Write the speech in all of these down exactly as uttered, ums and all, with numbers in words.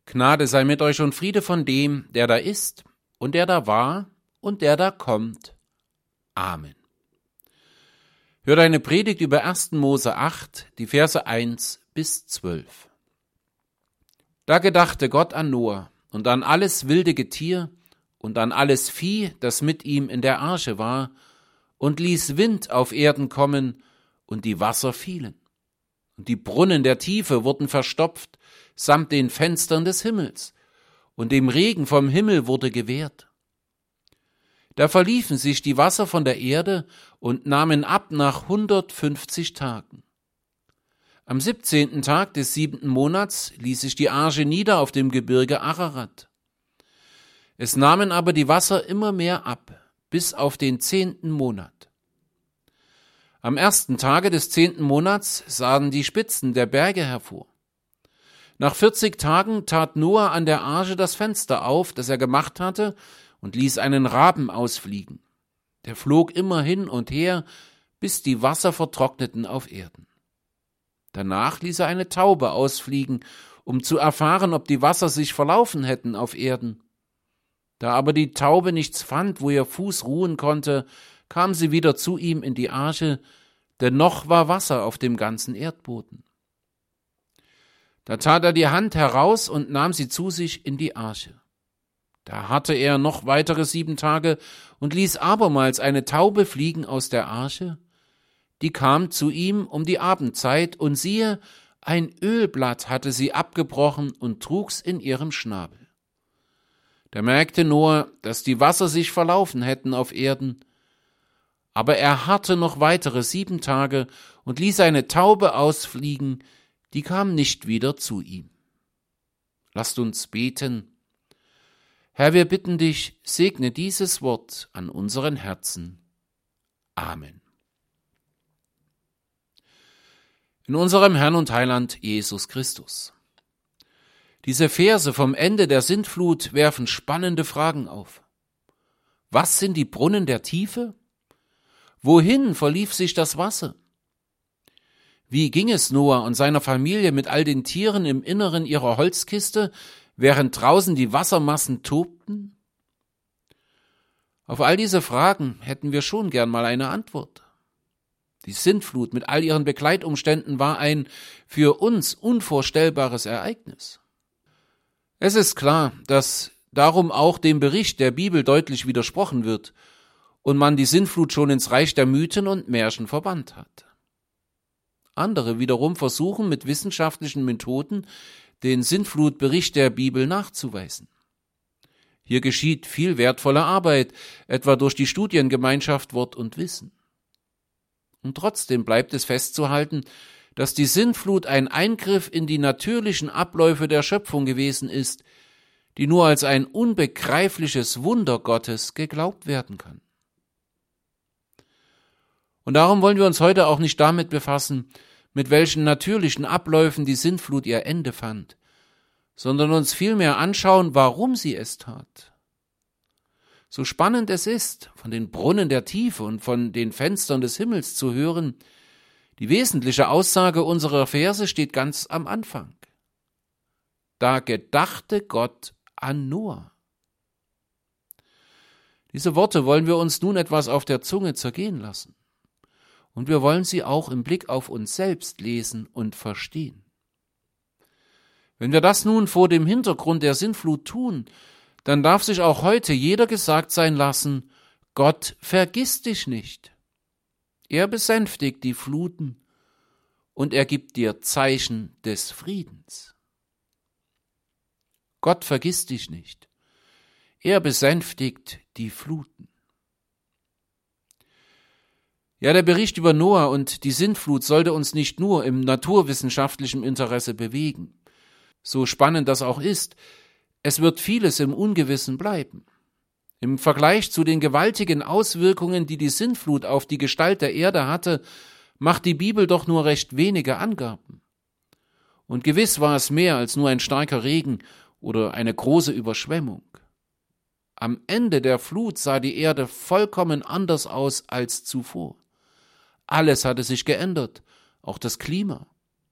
Gnade sei mit euch und Friede von dem, der da ist und der da war und der da kommt. Amen. Hört eine Predigt über ersten Mose acht, die Verse eins bis zwölf. Da gedachte Gott an Noah und an alles wilde Getier und an alles Vieh, das mit ihm in der Arche war, und ließ Wind auf Erden kommen, und die Wasser fielen. Und die Brunnen der Tiefe wurden verstopft, samt den Fenstern des Himmels, und dem Regen vom Himmel wurde gewährt. Da verliefen sich die Wasser von der Erde und nahmen ab nach hundertfünfzig Tagen. Am siebzehnten Tag des siebenten Monats ließ sich die Arche nieder auf dem Gebirge Ararat. Es nahmen aber die Wasser immer mehr ab, bis auf den zehnten Monat. Am ersten Tage des zehnten Monats sahen die Spitzen der Berge hervor. Nach vierzig Tagen tat Noah an der Arche das Fenster auf, das er gemacht hatte, und ließ einen Raben ausfliegen. Der flog immer hin und her, bis die Wasser vertrockneten auf Erden. Danach ließ er eine Taube ausfliegen, um zu erfahren, ob die Wasser sich verlaufen hätten auf Erden. Da aber die Taube nichts fand, wo ihr Fuß ruhen konnte, kam sie wieder zu ihm in die Arche, denn noch war Wasser auf dem ganzen Erdboden. Da tat er die Hand heraus und nahm sie zu sich in die Arche. Da hatte er noch weitere sieben Tage und ließ abermals eine Taube fliegen aus der Arche. Die kam zu ihm um die Abendzeit, und siehe, ein Ölblatt hatte sie abgebrochen und trug's in ihrem Schnabel. Da merkte Noah, dass die Wasser sich verlaufen hätten auf Erden. Aber er harrte noch weitere sieben Tage und ließ eine Taube ausfliegen, die kam nicht wieder zu ihm. Lasst uns beten. Herr, wir bitten dich, segne dieses Wort an unseren Herzen. Amen. In unserem Herrn und Heiland Jesus Christus. Diese Verse vom Ende der Sintflut werfen spannende Fragen auf. Was sind die Brunnen der Tiefe? Wohin verlief sich das Wasser? Wie ging es Noah und seiner Familie mit all den Tieren im Inneren ihrer Holzkiste, während draußen die Wassermassen tobten? Auf all diese Fragen hätten wir schon gern mal eine Antwort. Die Sintflut mit all ihren Begleitumständen war ein für uns unvorstellbares Ereignis. Es ist klar, dass darum auch dem Bericht der Bibel deutlich widersprochen wird und man die Sintflut schon ins Reich der Mythen und Märchen verbannt hat. Andere wiederum versuchen mit wissenschaftlichen Methoden den Sintflutbericht der Bibel nachzuweisen. Hier geschieht viel wertvolle Arbeit, etwa durch die Studiengemeinschaft Wort und Wissen. Und trotzdem bleibt es festzuhalten, dass die Sintflut ein Eingriff in die natürlichen Abläufe der Schöpfung gewesen ist, die nur als ein unbegreifliches Wunder Gottes geglaubt werden kann. Und darum wollen wir uns heute auch nicht damit befassen, mit welchen natürlichen Abläufen die Sintflut ihr Ende fand, sondern uns vielmehr anschauen, warum sie es tat. So spannend es ist, von den Brunnen der Tiefe und von den Fenstern des Himmels zu hören, die wesentliche Aussage unserer Verse steht ganz am Anfang. Da gedachte Gott an Noah. Diese Worte wollen wir uns nun etwas auf der Zunge zergehen lassen. Und wir wollen sie auch im Blick auf uns selbst lesen und verstehen. Wenn wir das nun vor dem Hintergrund der Sintflut tun, dann darf sich auch heute jeder gesagt sein lassen, Gott vergisst dich nicht. Er besänftigt die Fluten und er gibt dir Zeichen des Friedens. Gott vergisst dich nicht. Er besänftigt die Fluten. Ja, der Bericht über Noah und die Sintflut sollte uns nicht nur im naturwissenschaftlichen Interesse bewegen. So spannend das auch ist, es wird vieles im Ungewissen bleiben. Im Vergleich zu den gewaltigen Auswirkungen, die die Sintflut auf die Gestalt der Erde hatte, macht die Bibel doch nur recht wenige Angaben. Und gewiss war es mehr als nur ein starker Regen oder eine große Überschwemmung. Am Ende der Flut sah die Erde vollkommen anders aus als zuvor. Alles hatte sich geändert, auch das Klima.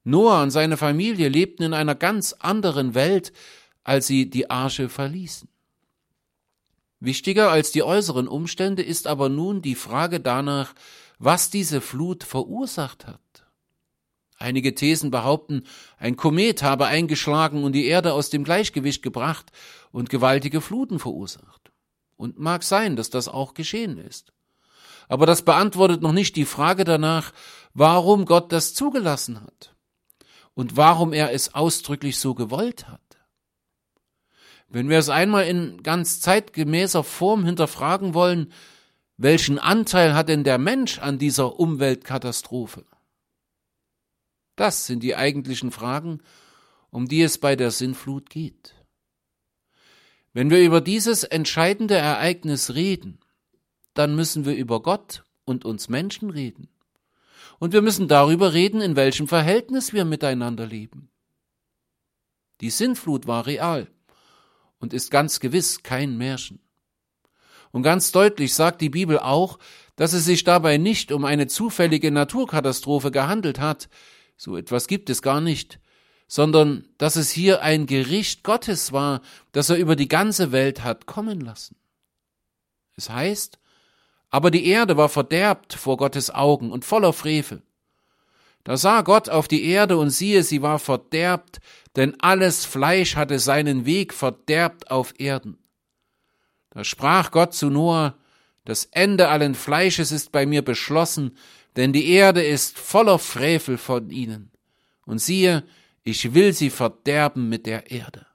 Noah und seine Familie lebten in einer ganz anderen Welt, als sie die Arche verließen. Wichtiger als die äußeren Umstände ist aber nun die Frage danach, was diese Flut verursacht hat. Einige Thesen behaupten, ein Komet habe eingeschlagen und die Erde aus dem Gleichgewicht gebracht und gewaltige Fluten verursacht. Und mag sein, dass das auch geschehen ist. Aber das beantwortet noch nicht die Frage danach, warum Gott das zugelassen hat und warum er es ausdrücklich so gewollt hat. Wenn wir es einmal in ganz zeitgemäßer Form hinterfragen wollen, welchen Anteil hat denn der Mensch an dieser Umweltkatastrophe? Das sind die eigentlichen Fragen, um die es bei der Sintflut geht. Wenn wir über dieses entscheidende Ereignis reden, dann müssen wir über Gott und uns Menschen reden. Und wir müssen darüber reden, in welchem Verhältnis wir miteinander leben. Die Sintflut war real und ist ganz gewiss kein Märchen. Und ganz deutlich sagt die Bibel auch, dass es sich dabei nicht um eine zufällige Naturkatastrophe gehandelt hat, so etwas gibt es gar nicht, sondern dass es hier ein Gericht Gottes war, das er über die ganze Welt hat kommen lassen. Es heißt, aber die Erde war verderbt vor Gottes Augen und voller Frevel. Da sah Gott auf die Erde und siehe, sie war verderbt, denn alles Fleisch hatte seinen Weg verderbt auf Erden. Da sprach Gott zu Noah, das Ende allen Fleisches ist bei mir beschlossen, denn die Erde ist voller Frevel von ihnen. Und siehe, ich will sie verderben mit der Erde.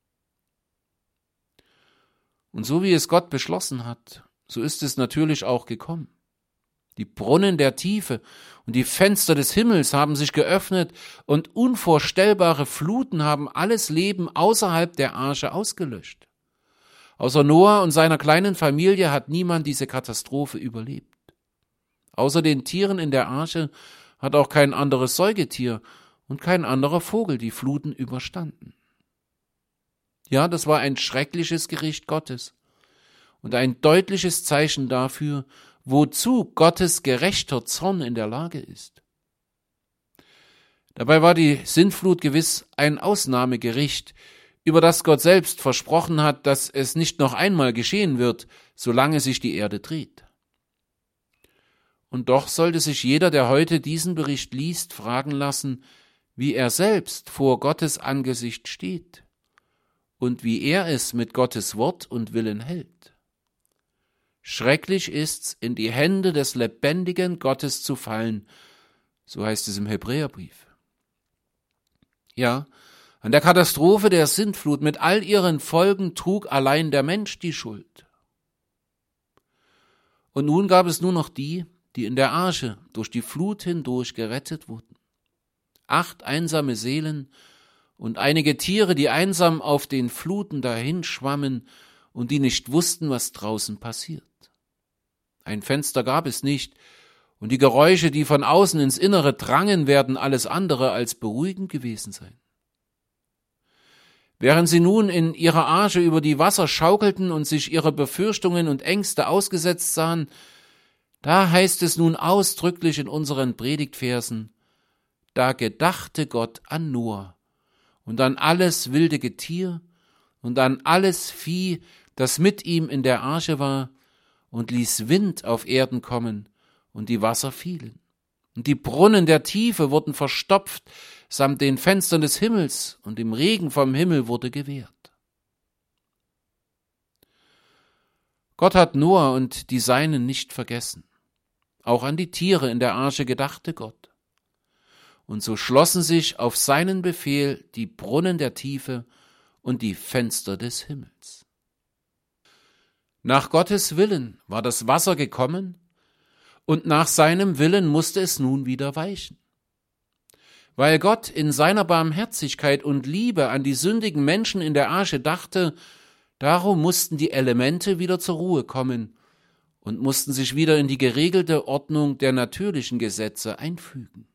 Und so wie es Gott beschlossen hat, so ist es natürlich auch gekommen. Die Brunnen der Tiefe und die Fenster des Himmels haben sich geöffnet und unvorstellbare Fluten haben alles Leben außerhalb der Arche ausgelöscht. Außer Noah und seiner kleinen Familie hat niemand diese Katastrophe überlebt. Außer den Tieren in der Arche hat auch kein anderes Säugetier und kein anderer Vogel die Fluten überstanden. Ja, das war ein schreckliches Gericht Gottes und ein deutliches Zeichen dafür, wozu Gottes gerechter Zorn in der Lage ist. Dabei war die Sintflut gewiss ein Ausnahmegericht, über das Gott selbst versprochen hat, dass es nicht noch einmal geschehen wird, solange sich die Erde dreht. Und doch sollte sich jeder, der heute diesen Bericht liest, fragen lassen, wie er selbst vor Gottes Angesicht steht und wie er es mit Gottes Wort und Willen hält. Schrecklich ist's, in die Hände des lebendigen Gottes zu fallen, so heißt es im Hebräerbrief. Ja, an der Katastrophe der Sintflut mit all ihren Folgen trug allein der Mensch die Schuld. Und nun gab es nur noch die, die in der Arche durch die Flut hindurch gerettet wurden. Acht einsame Seelen und einige Tiere, die einsam auf den Fluten dahinschwammen und die nicht wussten, was draußen passiert. Ein Fenster gab es nicht, und die Geräusche, die von außen ins Innere drangen, werden alles andere als beruhigend gewesen sein. Während sie nun in ihrer Arche über die Wasser schaukelten und sich ihre Befürchtungen und Ängste ausgesetzt sahen, da heißt es nun ausdrücklich in unseren Predigtversen, da gedachte Gott an Noah und an alles wilde Getier und an alles Vieh, das mit ihm in der Arche war, und ließ Wind auf Erden kommen, und die Wasser fielen. Und die Brunnen der Tiefe wurden verstopft, samt den Fenstern des Himmels, und im Regen vom Himmel wurde gewehrt. Gott hat Noah und die Seinen nicht vergessen. Auch an die Tiere in der Arche gedachte Gott. Und so schlossen sich auf seinen Befehl die Brunnen der Tiefe und die Fenster des Himmels. Nach Gottes Willen war das Wasser gekommen, und nach seinem Willen musste es nun wieder weichen. Weil Gott in seiner Barmherzigkeit und Liebe an die sündigen Menschen in der Arche dachte, darum mussten die Elemente wieder zur Ruhe kommen und mussten sich wieder in die geregelte Ordnung der natürlichen Gesetze einfügen.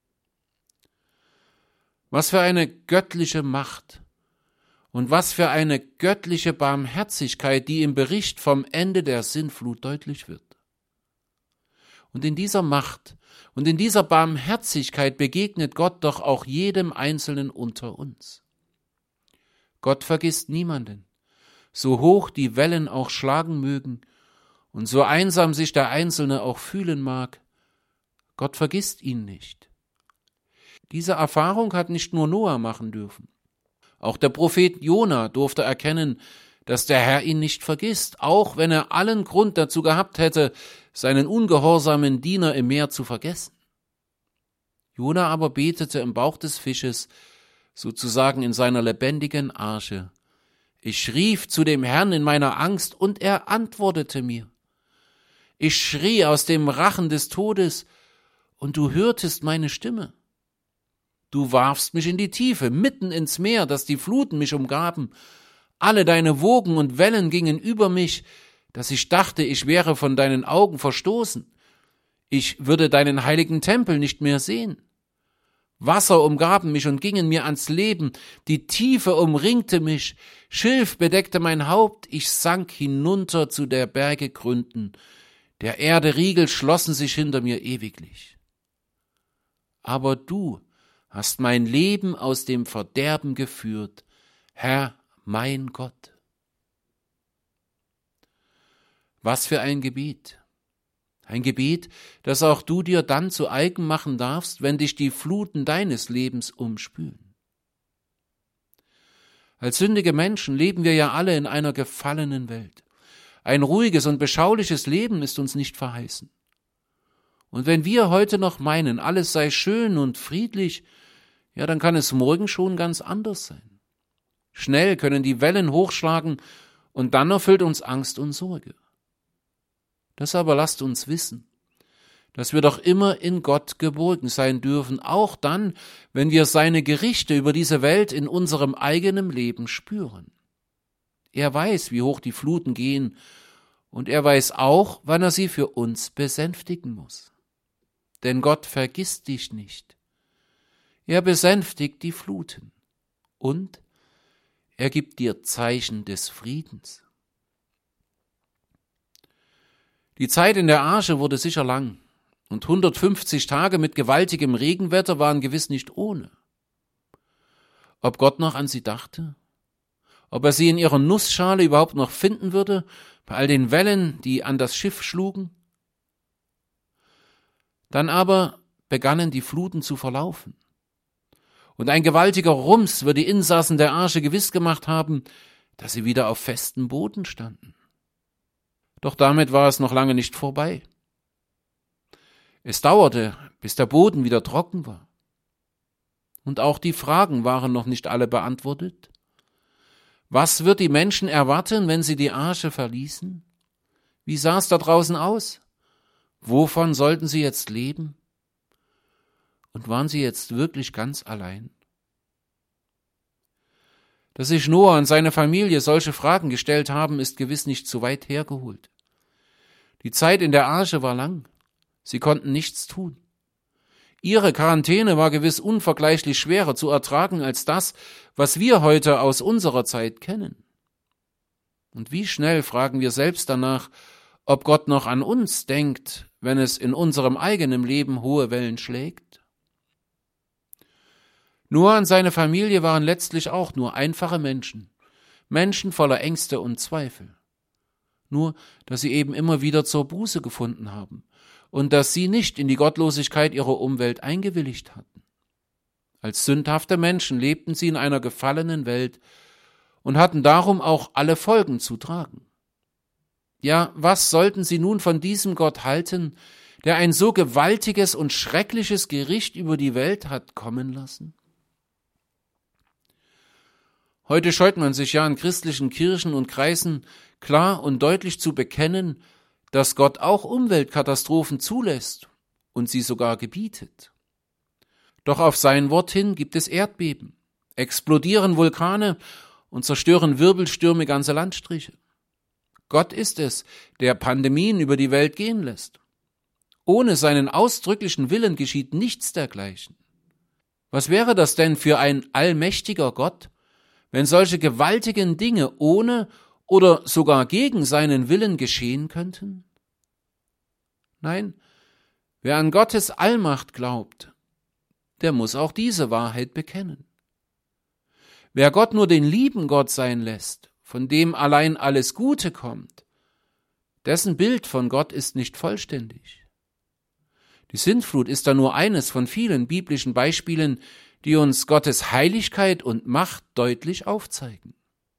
Was für eine göttliche Macht und was für eine göttliche Barmherzigkeit, die im Bericht vom Ende der Sintflut deutlich wird. Und in dieser Macht Und in dieser Barmherzigkeit begegnet Gott doch auch jedem Einzelnen unter uns. Gott vergisst niemanden, so hoch die Wellen auch schlagen mögen und so einsam sich der Einzelne auch fühlen mag. Gott vergisst ihn nicht. Diese Erfahrung hat nicht nur Noah machen dürfen. Auch der Prophet Jona durfte erkennen, dass der Herr ihn nicht vergisst, auch wenn er allen Grund dazu gehabt hätte, seinen ungehorsamen Diener im Meer zu vergessen. Jona aber betete im Bauch des Fisches, sozusagen in seiner lebendigen Arche. Ich rief zu dem Herrn in meiner Angst, und er antwortete mir. Ich schrie aus dem Rachen des Todes, und du hörtest meine Stimme. Du warfst mich in die Tiefe, mitten ins Meer, dass die Fluten mich umgaben. Alle deine Wogen und Wellen gingen über mich, dass ich dachte, ich wäre von deinen Augen verstoßen. Ich würde deinen heiligen Tempel nicht mehr sehen. Wasser umgaben mich und gingen mir ans Leben, die Tiefe umringte mich, Schilf bedeckte mein Haupt, ich sank hinunter zu der Berge Gründen, der Erde Riegel schlossen sich hinter mir ewiglich. Aber du hast mein Leben aus dem Verderben geführt, Herr, mein Gott. Was für ein Gebet! Ein Gebet, das auch du dir dann zu eigen machen darfst, wenn dich die Fluten deines Lebens umspülen. Als sündige Menschen leben wir ja alle in einer gefallenen Welt. Ein ruhiges und beschauliches Leben ist uns nicht verheißen. Und wenn wir heute noch meinen, alles sei schön und friedlich, ja, dann kann es morgen schon ganz anders sein. Schnell können die Wellen hochschlagen und dann erfüllt uns Angst und Sorge. Das aber lasst uns wissen, dass wir doch immer in Gott geborgen sein dürfen, auch dann, wenn wir seine Gerichte über diese Welt in unserem eigenen Leben spüren. Er weiß, wie hoch die Fluten gehen, und er weiß auch, wann er sie für uns besänftigen muss. Denn Gott vergisst dich nicht. Er besänftigt die Fluten und er gibt dir Zeichen des Friedens. Die Zeit in der Arche wurde sicher lang, und hundertfünfzig Tage mit gewaltigem Regenwetter waren gewiss nicht ohne. Ob Gott noch an sie dachte? Ob er sie in ihrer Nussschale überhaupt noch finden würde, bei all den Wellen, die an das Schiff schlugen? Dann aber begannen die Fluten zu verlaufen. Und ein gewaltiger Rums wird die Insassen der Arche gewiss gemacht haben, dass sie wieder auf festem Boden standen. Doch damit war es noch lange nicht vorbei. Es dauerte, bis der Boden wieder trocken war. Und auch die Fragen waren noch nicht alle beantwortet. Was wird die Menschen erwarten, wenn sie die Arche verließen? Wie sah es da draußen aus? Wovon sollten sie jetzt leben? Und waren sie jetzt wirklich ganz allein? Dass sich Noah und seine Familie solche Fragen gestellt haben, ist gewiss nicht zu weit hergeholt. Die Zeit in der Arche war lang. Sie konnten nichts tun. Ihre Quarantäne war gewiss unvergleichlich schwerer zu ertragen als das, was wir heute aus unserer Zeit kennen. Und wie schnell fragen wir selbst danach, ob Gott noch an uns denkt, wenn es in unserem eigenen Leben hohe Wellen schlägt? Noah und seine Familie waren letztlich auch nur einfache Menschen, Menschen voller Ängste und Zweifel. Nur, dass sie eben immer wieder zur Buße gefunden haben und dass sie nicht in die Gottlosigkeit ihrer Umwelt eingewilligt hatten. Als sündhafte Menschen lebten sie in einer gefallenen Welt und hatten darum auch alle Folgen zu tragen. Ja, was sollten sie nun von diesem Gott halten, der ein so gewaltiges und schreckliches Gericht über die Welt hat kommen lassen? Heute scheut man sich ja in christlichen Kirchen und Kreisen klar und deutlich zu bekennen, dass Gott auch Umweltkatastrophen zulässt und sie sogar gebietet. Doch auf sein Wort hin gibt es Erdbeben, explodieren Vulkane und zerstören Wirbelstürme ganze Landstriche. Gott ist es, der Pandemien über die Welt gehen lässt. Ohne seinen ausdrücklichen Willen geschieht nichts dergleichen. Was wäre das denn für ein allmächtiger Gott, wenn solche gewaltigen Dinge ohne oder sogar gegen seinen Willen geschehen könnten? Nein, Wer an Gottes Allmacht glaubt, der muss auch diese Wahrheit bekennen. Wer Gott nur den lieben Gott sein lässt, von dem allein alles Gute kommt, dessen Bild von Gott ist nicht vollständig. Die Sintflut ist da nur eines von vielen biblischen Beispielen, die uns Gottes Heiligkeit und Macht deutlich aufzeigen.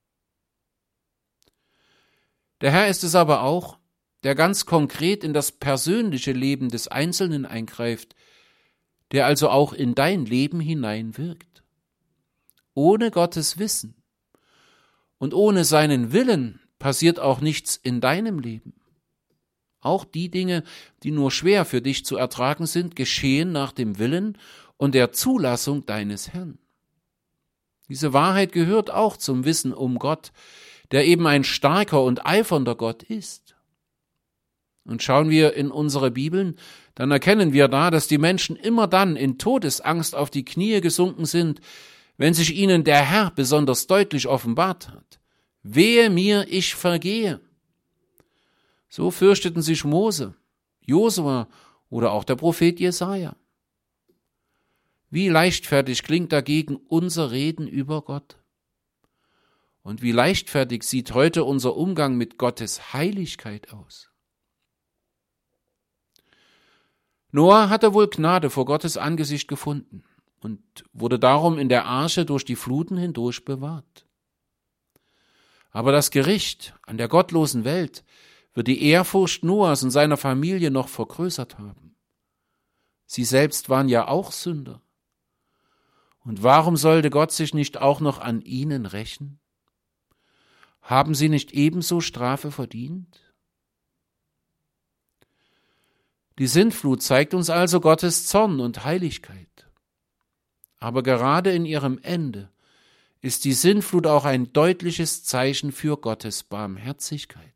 Der Herr ist es aber auch, der ganz konkret in das persönliche Leben des Einzelnen eingreift, der also auch in dein Leben hineinwirkt. Ohne Gottes Wissen und ohne seinen Willen passiert auch nichts in deinem Leben. Auch die Dinge, die nur schwer für dich zu ertragen sind, geschehen nach dem Willen und der Zulassung deines Herrn. Diese Wahrheit gehört auch zum Wissen um Gott, der eben ein starker und eifernder Gott ist. Und schauen wir in unsere Bibeln, dann erkennen wir da, dass die Menschen immer dann in Todesangst auf die Knie gesunken sind, wenn sich ihnen der Herr besonders deutlich offenbart hat. Wehe mir, ich vergehe. So fürchteten sich Mose, Josua oder auch der Prophet Jesaja. Wie leichtfertig klingt dagegen unser Reden über Gott. Und wie leichtfertig sieht heute unser Umgang mit Gottes Heiligkeit aus. Noah hatte wohl Gnade vor Gottes Angesicht gefunden und wurde darum in der Arche durch die Fluten hindurch bewahrt. Aber das Gericht an der gottlosen Welt wird die Ehrfurcht Noahs und seiner Familie noch vergrößert haben. Sie selbst waren ja auch Sünder. Und warum sollte Gott sich nicht auch noch an ihnen rächen? Haben sie nicht ebenso Strafe verdient? Die Sintflut zeigt uns also Gottes Zorn und Heiligkeit. Aber gerade in ihrem Ende ist die Sintflut auch ein deutliches Zeichen für Gottes Barmherzigkeit.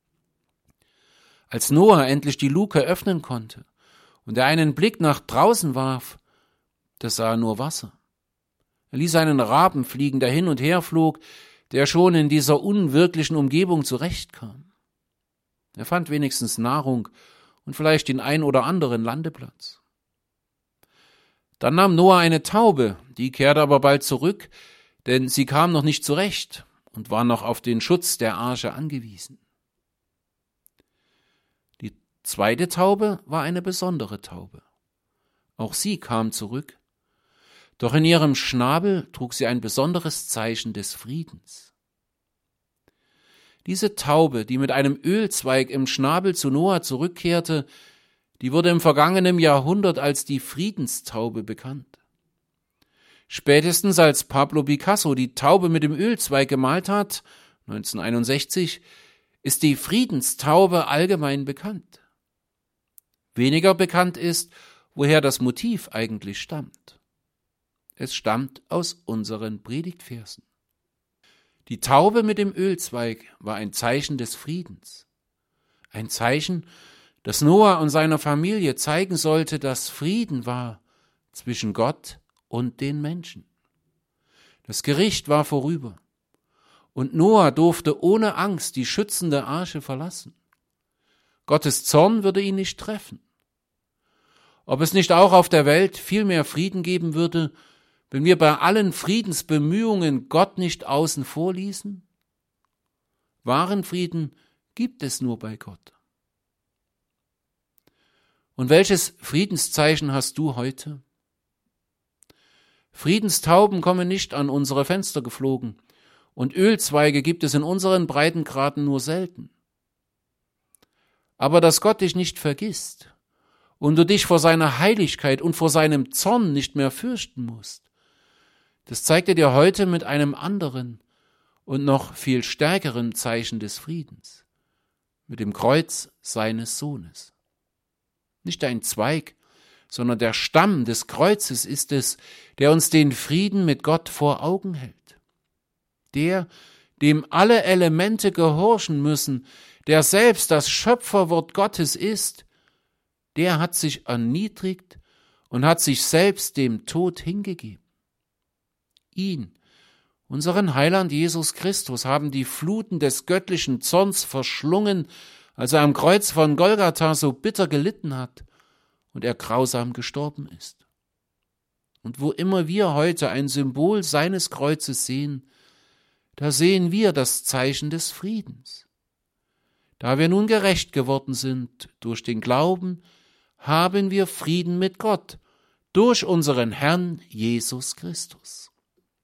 Als Noah endlich die Luke öffnen konnte und er einen Blick nach draußen warf, da sah er nur Wasser. Er ließ einen Raben fliegen, der hin und her flog, der schon in dieser unwirklichen Umgebung zurechtkam. Er fand wenigstens Nahrung und vielleicht den ein oder anderen Landeplatz. Dann nahm Noah eine Taube, die kehrte aber bald zurück, denn sie kam noch nicht zurecht und war noch auf den Schutz der Arche angewiesen. Die zweite Taube war eine besondere Taube. Auch sie kam zurück, doch in ihrem Schnabel trug sie ein besonderes Zeichen des Friedens. Diese Taube, die mit einem Ölzweig im Schnabel zu Noah zurückkehrte, die wurde im vergangenen Jahrhundert als die Friedenstaube bekannt. Spätestens als Pablo Picasso die Taube mit dem Ölzweig gemalt hat, neunzehnhunderteinundsechzig, ist die Friedenstaube allgemein bekannt. Weniger bekannt ist, woher das Motiv eigentlich stammt. Es stammt aus unseren Predigtversen. Die Taube mit dem Ölzweig war ein Zeichen des Friedens. Ein Zeichen, das Noah und seiner Familie zeigen sollte, dass Frieden war zwischen Gott und den Menschen. Das Gericht war vorüber und Noah durfte ohne Angst die schützende Arche verlassen. Gottes Zorn würde ihn nicht treffen. Ob es nicht auch auf der Welt viel mehr Frieden geben würde, wenn wir bei allen Friedensbemühungen Gott nicht außen vor ließen? Wahren Frieden gibt es nur bei Gott. Und welches Friedenszeichen hast du heute? Friedenstauben kommen nicht an unsere Fenster geflogen und Ölzweige gibt es in unseren Breitengraden nur selten. Aber dass Gott dich nicht vergisst und du dich vor seiner Heiligkeit und vor seinem Zorn nicht mehr fürchten musst, das zeigt er dir heute mit einem anderen und noch viel stärkeren Zeichen des Friedens, mit dem Kreuz seines Sohnes. Nicht ein Zweig, sondern der Stamm des Kreuzes ist es, der uns den Frieden mit Gott vor Augen hält. Der, dem alle Elemente gehorchen müssen, der selbst das Schöpferwort Gottes ist, der hat sich erniedrigt und hat sich selbst dem Tod hingegeben. Ihn, unseren Heiland Jesus Christus, haben die Fluten des göttlichen Zorns verschlungen, als er am Kreuz von Golgatha so bitter gelitten hat und er grausam gestorben ist. Und wo immer wir heute ein Symbol seines Kreuzes sehen, da sehen wir das Zeichen des Friedens. Da wir nun gerecht geworden sind durch den Glauben, haben wir Frieden mit Gott durch unseren Herrn Jesus Christus.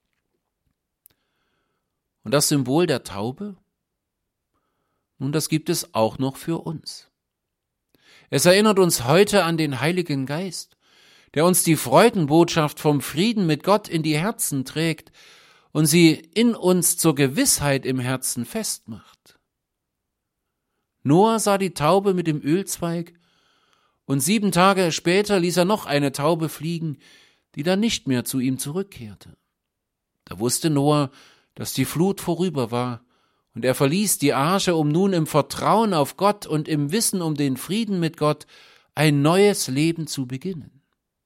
Und das Symbol der Taube? Nun, das gibt es auch noch für uns. Es erinnert uns heute an den Heiligen Geist, der uns die Freudenbotschaft vom Frieden mit Gott in die Herzen trägt und sie in uns zur Gewissheit im Herzen festmacht. Noah sah die Taube mit dem Ölzweig, und sieben Tage später ließ er noch eine Taube fliegen, die dann nicht mehr zu ihm zurückkehrte. Da wusste Noah, dass die Flut vorüber war, und er verließ die Arche, um nun im Vertrauen auf Gott und im Wissen um den Frieden mit Gott ein neues Leben zu beginnen.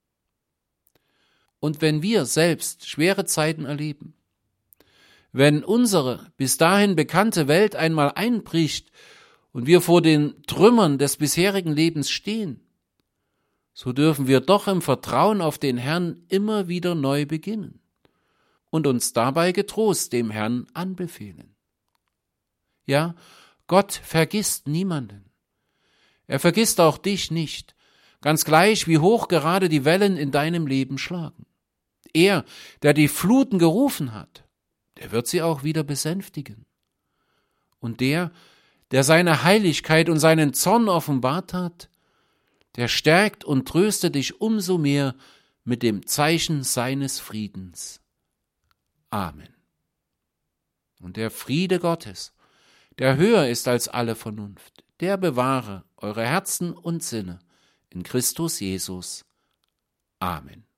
Und wenn wir selbst schwere Zeiten erleben, wenn unsere bis dahin bekannte Welt einmal einbricht und wir vor den Trümmern des bisherigen Lebens stehen, so dürfen wir doch im Vertrauen auf den Herrn immer wieder neu beginnen und uns dabei getrost dem Herrn anbefehlen. Ja, Gott vergisst niemanden. Er vergisst auch dich nicht, ganz gleich wie hoch gerade die Wellen in deinem Leben schlagen. Er, der die Fluten gerufen hat, der wird sie auch wieder besänftigen. Und der, der seine Heiligkeit und seinen Zorn offenbart hat, der stärkt und tröstet dich umso mehr mit dem Zeichen seines Friedens. Amen. Und der Friede Gottes, der höher ist als alle Vernunft, der bewahre eure Herzen und Sinne in Christus Jesus. Amen.